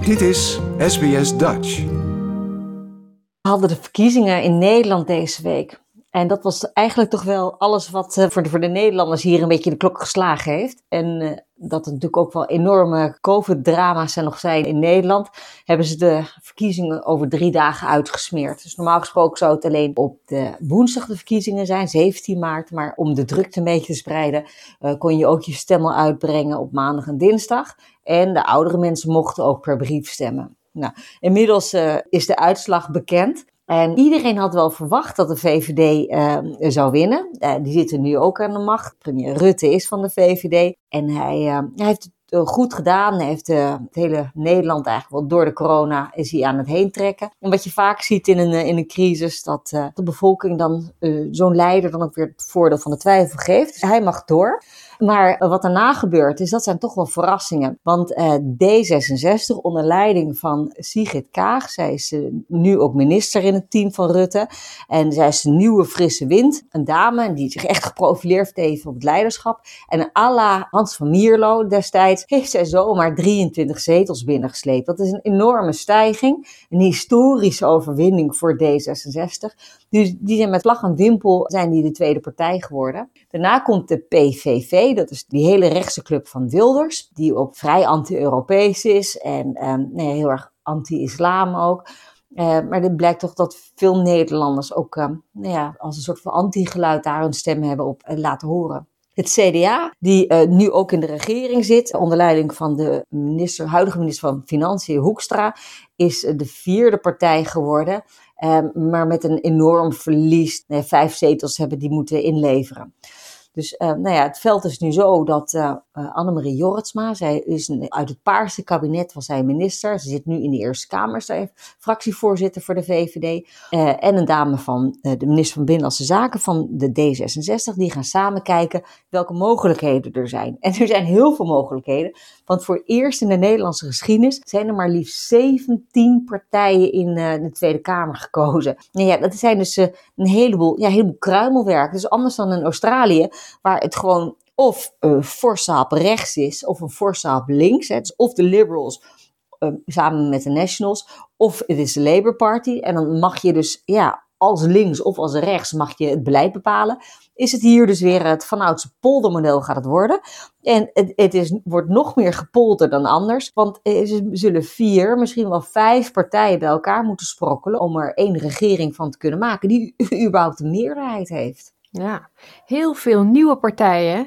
Dit is SBS Dutch. We hadden de verkiezingen in Nederland deze week. En dat was eigenlijk toch wel alles wat voor de Nederlanders hier een beetje de klok geslagen heeft. En dat er natuurlijk ook wel enorme COVID-drama's er nog zijn in Nederland, hebben ze de verkiezingen over 3 dagen uitgesmeerd. Dus normaal gesproken zou het alleen op de woensdag de verkiezingen zijn, 17 maart. Maar om de drukte een beetje te spreiden, kon je ook je stemmen uitbrengen op maandag en dinsdag. En de oudere mensen mochten ook per brief stemmen. Nou, inmiddels is de uitslag bekend. En iedereen had wel verwacht dat de VVD zou winnen. Die zitten nu ook aan de macht. Premier Rutte is van de VVD. En hij heeft het goed gedaan. Hij heeft het hele Nederland eigenlijk wel door de corona is hij aan het heen trekken. En wat je vaak ziet in een crisis, dat de bevolking dan zo'n leider dan ook weer het voordeel van de twijfel geeft. Dus hij mag door. Maar wat daarna gebeurt is, dat zijn toch wel verrassingen. Want D66 onder leiding van Sigrid Kaag, zij is nu ook minister in het team van Rutte. En zij is de nieuwe frisse wind. Een dame die zich echt geprofileerd heeft op het leiderschap. En à la Hans van Mierlo destijds heeft zij zomaar 23 zetels binnengesleept. Dat is een enorme stijging. Een historische overwinning voor D66. Dus die zijn met vlag en wimpel zijn die de tweede partij geworden. Daarna komt de PVV, dat is die hele rechtse club van Wilders, die ook vrij anti-Europees is en heel erg anti-islam ook. Maar dit blijkt toch dat veel Nederlanders ook als een soort van anti-geluid daar hun stem hebben op laten horen. Het CDA, die nu ook in de regering zit, onder leiding van de huidige minister van Financiën, Hoekstra, is de 4e partij geworden. Maar met een enorm verlies. 5 zetels hebben die moeten inleveren. Dus het veld is nu zo dat Annemarie Jorritsma, zij is uit het Paarse kabinet, was zij minister. Ze zit nu in de Eerste Kamer, zij is fractievoorzitter voor de VVD. En een dame van de minister van Binnenlandse Zaken van de D66. Die gaan samen kijken welke mogelijkheden er zijn. En er zijn heel veel mogelijkheden. Want voor het eerst in de Nederlandse geschiedenis zijn er maar liefst 17 partijen in de Tweede Kamer gekozen. Nou ja, dat zijn dus een heleboel kruimelwerk. Dus anders dan in Australië, waar het gewoon of forsa op rechts is, of een forsa op links. Hè. Dus of de Liberals samen met de Nationals, of het is de Labour Party. En dan mag je dus, als links of als rechts mag je het beleid bepalen. Is het hier dus weer het vanoudse poldermodel gaat het worden. En wordt nog meer gepolder dan anders. Want er zullen 4, misschien wel 5 partijen bij elkaar moeten sprokkelen om er 1 regering van te kunnen maken die überhaupt een meerderheid heeft. Ja, heel veel nieuwe partijen.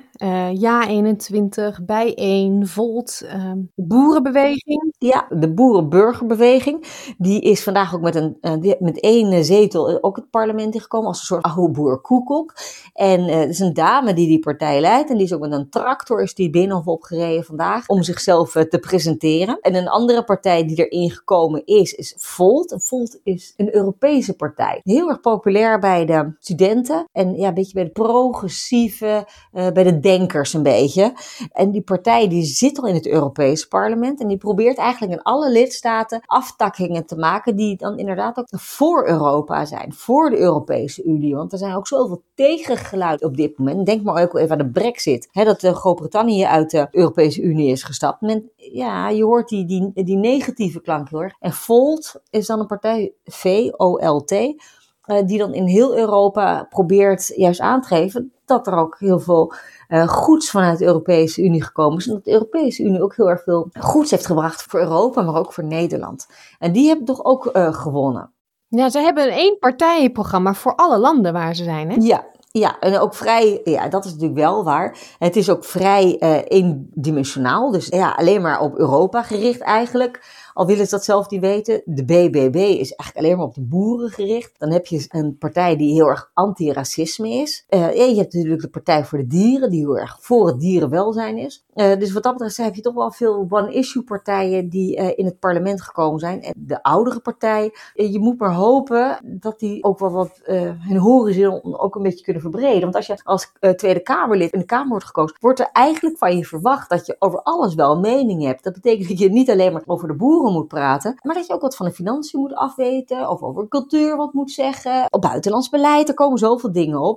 Ja21, Bijeen, Volt, de Boerenbeweging. Ja, de Boerenburgerbeweging. Die is vandaag ook met 1 zetel ook het parlement ingekomen als een soort oude boer-koekoek. En het is een dame die partij leidt. En die is ook met een tractor is die binnenhof opgereden vandaag om zichzelf te presenteren. En een andere partij die erin gekomen is Volt. En Volt is een Europese partij. Heel erg populair bij de studenten. En een beetje bij de progressieve, bij de denkers een beetje. En die partij die zit al in het Europese parlement. En die probeert eigenlijk in alle lidstaten aftakkingen te maken die dan inderdaad ook voor Europa zijn. Voor de Europese Unie. Want er zijn ook zoveel tegengeluid op dit moment. Denk maar ook even aan de Brexit. Dat Groot-Brittannië uit de Europese Unie is gestapt. Je hoort die negatieve klank heel erg. En Volt is dan een partij, VOLT, die dan in heel Europa probeert juist aan te geven dat er ook heel veel goeds vanuit de Europese Unie gekomen is. En dat de Europese Unie ook heel erg veel goeds heeft gebracht voor Europa, maar ook voor Nederland. En die hebben toch ook gewonnen. Ja, ze hebben een 1-partijenprogramma voor alle landen waar ze zijn, hè? Ja, en ook vrij, dat is natuurlijk wel waar. Het is ook vrij eendimensionaal, dus alleen maar op Europa gericht eigenlijk. Al willen ze dat zelf niet weten. De BBB is eigenlijk alleen maar op de boeren gericht. Dan heb je een partij die heel erg anti-racisme is. Je hebt natuurlijk de Partij voor de Dieren, die heel erg voor het dierenwelzijn is. Dus wat dat betreft heb je toch wel veel one-issue partijen die in het parlement gekomen zijn. En de oudere partij, je moet maar hopen dat die ook wel wat hun horizon ook een beetje kunnen verbreden. Want als je als Tweede Kamerlid in de Kamer wordt gekozen, wordt er eigenlijk van je verwacht dat je over alles wel een mening hebt. Dat betekent dat je niet alleen maar over de boeren moet praten, maar dat je ook wat van de financiën moet afweten, of over cultuur wat moet zeggen, op buitenlands beleid, er komen zoveel dingen op.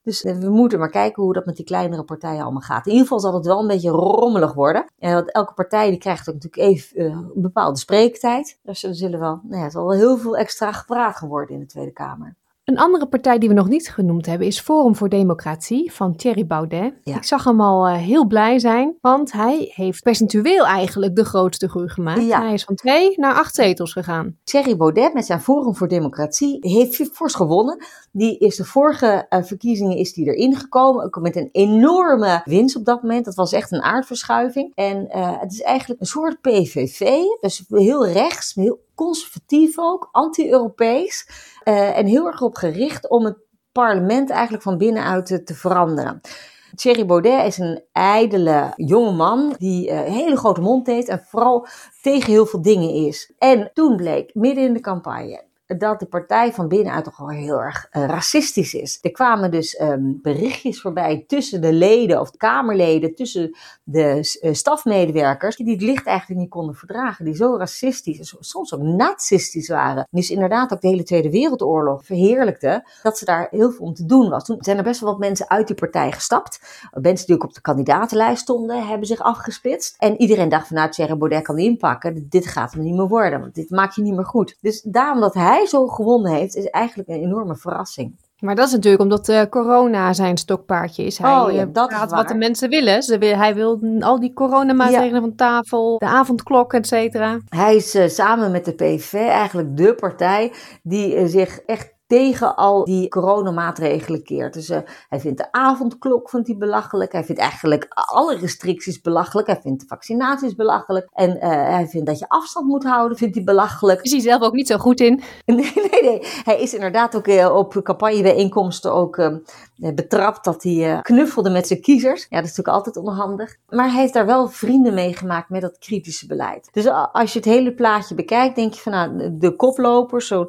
Dus we moeten maar kijken hoe dat met die kleinere partijen allemaal gaat. In ieder geval zal het wel een beetje rommelig worden. Want elke partij die krijgt ook natuurlijk even een bepaalde spreektijd. Dus er zullen wel, er zal wel heel veel extra gepraat gaan worden in de Tweede Kamer. Een andere partij die we nog niet genoemd hebben is Forum voor Democratie van Thierry Baudet. Ja. Ik zag hem al heel blij zijn, want hij heeft percentueel eigenlijk de grootste groei gemaakt. Ja. Hij is van 2 naar 8 zetels gegaan. Thierry Baudet met zijn Forum voor Democratie heeft fors gewonnen. Die is de vorige verkiezingen is die erin gekomen, ook met een enorme winst op dat moment. Dat was echt een aardverschuiving. En het is eigenlijk een soort PVV, dus heel rechts, heel conservatief ook, anti-Europees. En heel erg op gericht om het parlement eigenlijk van binnenuit te veranderen. Thierry Baudet is een ijdele jonge man die een hele grote mond heeft en vooral tegen heel veel dingen is. En toen bleek, midden in de campagne, dat de partij van binnenuit toch wel heel erg racistisch is. Er kwamen dus berichtjes voorbij tussen de leden of de kamerleden, tussen de stafmedewerkers, die het licht eigenlijk niet konden verdragen, die zo racistisch en soms ook nazistisch waren. Dus inderdaad ook de hele Tweede Wereldoorlog verheerlijkte, dat ze daar heel veel om te doen was. Toen zijn er best wel wat mensen uit die partij gestapt. Mensen die ook op de kandidatenlijst stonden, hebben zich afgesplitst. En iedereen dacht van, Thierry Baudet kan die inpakken. Dit gaat hem niet meer worden, want dit maak je niet meer goed. Dus daarom dat hij zo gewonnen heeft, is eigenlijk een enorme verrassing. Maar dat is natuurlijk omdat corona zijn stokpaardje is. Hij dat praat is waar. wat de mensen willen. Hij wil al die coronamaatregelen van tafel, de avondklok, et cetera. Hij is samen met de PVV eigenlijk de partij die zich echt tegen al die coronamaatregelen keert. Dus hij vindt de avondklok belachelijk. Hij vindt eigenlijk alle restricties belachelijk. Hij vindt de vaccinaties belachelijk. En hij vindt dat je afstand moet houden, vindt hij belachelijk. Is hij zelf ook niet zo goed in? Nee. Hij is inderdaad ook op campagnebijeenkomsten ook betrapt dat hij knuffelde met zijn kiezers. Ja, dat is natuurlijk altijd onhandig. Maar hij heeft daar wel vrienden mee gemaakt met dat kritische beleid. Dus als je het hele plaatje bekijkt, denk je van de koplopers, zo'n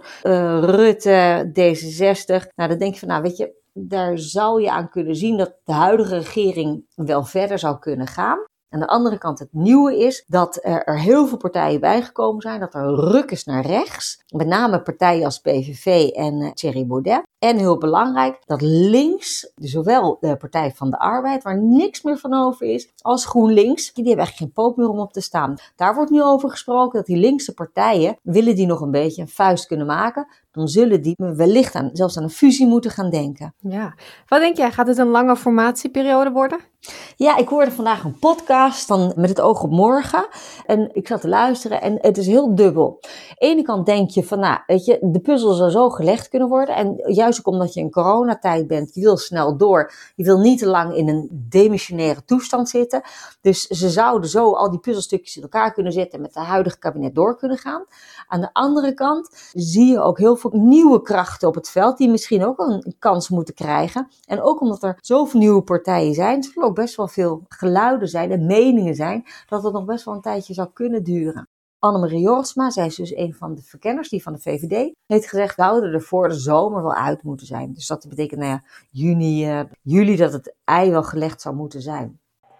Rutte, D66. Dan denk je van, weet je, daar zou je aan kunnen zien dat de huidige regering wel verder zou kunnen gaan. Aan de andere kant het nieuwe is dat er heel veel partijen bijgekomen zijn, dat er ruk is naar rechts. Met name partijen als PVV en Thierry Baudet. En heel belangrijk dat links, zowel de Partij van de Arbeid, waar niks meer van over is, als GroenLinks, die hebben echt geen poot meer om op te staan. Daar wordt nu over gesproken dat die linkse partijen, willen die nog een beetje een vuist kunnen maken, dan zullen die wellicht zelfs aan een fusie moeten gaan denken. Ja. Wat denk jij, gaat het een lange formatieperiode worden? Ja, ik hoorde vandaag een podcast van Met het oog op morgen. En ik zat te luisteren en het is heel dubbel. Aan de ene kant denk je van, weet je, de puzzel zou zo gelegd kunnen worden. En juist ook omdat je in coronatijd bent, je wil snel door. Je wil niet te lang in een demissionaire toestand zitten. Dus ze zouden zo al die puzzelstukjes in elkaar kunnen zetten en met het huidige kabinet door kunnen gaan. Aan de andere kant zie je ook heel veel nieuwe krachten op het veld die misschien ook een kans moeten krijgen. En ook omdat er zoveel nieuwe partijen zijn, zullen ook best wel veel geluiden zijn en meningen zijn, dat het nog best wel een tijdje zou kunnen duren. Annemarie Jorritsma, zij is dus een van de verkenners, die van de VVD, heeft gezegd, we zouden er voor de zomer wel uit moeten zijn. Dus dat betekent, juni, juli dat het ei wel gelegd zou moeten zijn.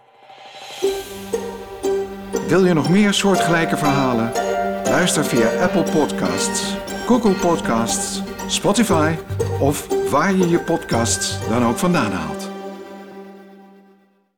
Wil je nog meer soortgelijke verhalen? Luister via Apple Podcasts, Google Podcasts, Spotify of waar je je podcasts dan ook vandaan haalt.